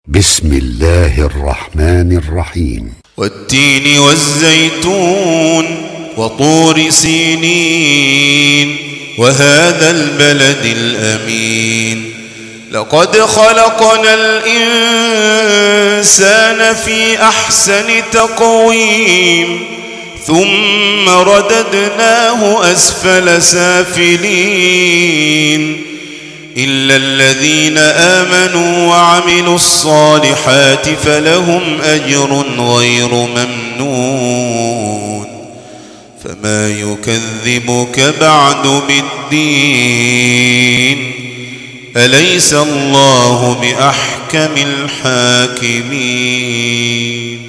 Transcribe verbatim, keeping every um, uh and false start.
بسم الله الرحمن الرحيم. والتين والزيتون وطور سينين وهذا البلد الأمين لقد خلقنا الإنسان في أحسن تقويم ثم رددناه أسفل سافلين إلا الذين آمنوا وعملوا الصالحات فلهم أجر غير ممنون فما يكذبك بعد بالدين أليس الله بأحكم الحاكمين.